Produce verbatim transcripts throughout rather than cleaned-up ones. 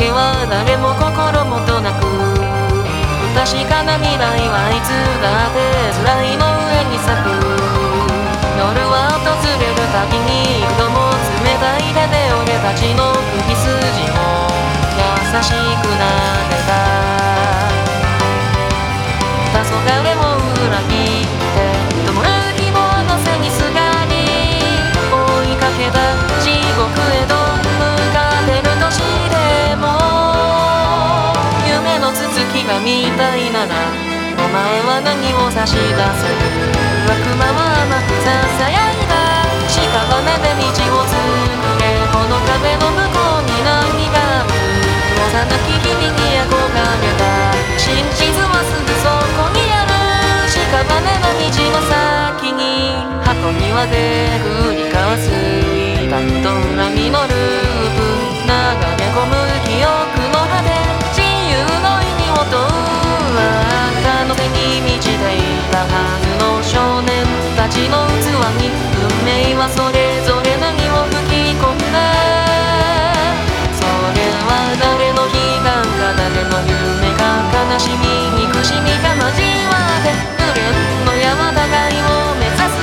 影は誰も心もとなく、不確かな未来はいつだって辛いの上に咲く。夜は訪れるたびに幾度も冷たい手で俺たちの首筋を優しくなでた。黄昏を裏切って灯る希望の背にすがり追いかけた地獄へと向かってるとしても、夢の続きが見たいならお前は何を差し出せる。悪魔は甘くささやいた屍で道を作れ、この壁の向こうに何がある。幼き日々に憧れた真実はすぐそこにある。屍の道の先に箱庭で繰り交わす痛みと恨みのループ、流れ込む記憶の果て、自由の意味を問う赤の手に満ちていたはずの少年たちの器に運命はそれぞれ何を吹き込んだ。それは誰の悲願か誰の夢か、悲しみ憎しみが交わって無限の山互いを目指す。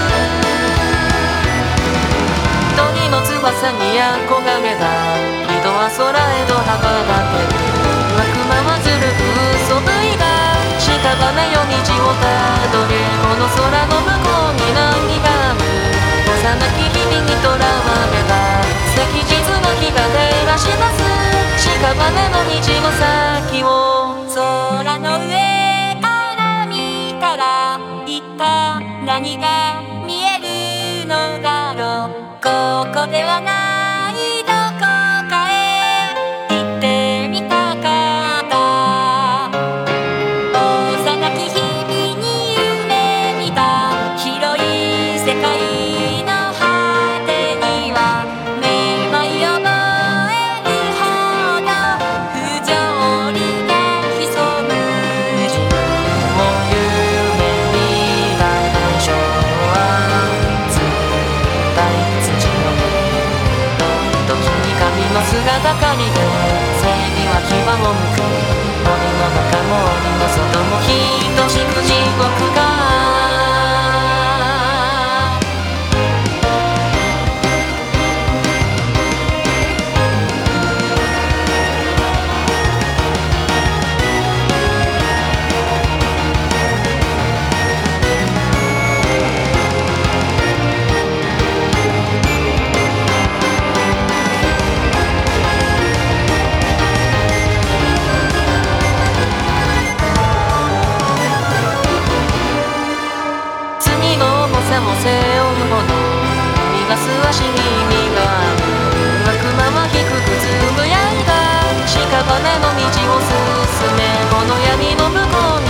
鳥の翼に憧れた人は空へと羽ばたける。悪魔はずるく嘘ぶいた屍よ道をたどれ、この空の向こうに何がある。幼き日々にとらわれた赤日の日が照らし出す屍の道の先を。 空の上から見たら一体何が見えるのだろう。ここではないどこかへ行ってみたかった。幼き日々に夢見た広い世界の果てにはめまい覚えるほど不条理が潜む。 自分を夢見た対象は絶対土の上、時に神の姿借りて正義は牙をむく。森の中も森の外も等しく地獄か。も背負うほど逃がす足に意味がある。悪魔は低くつぶやいた屍の道を進め、この闇の向こうに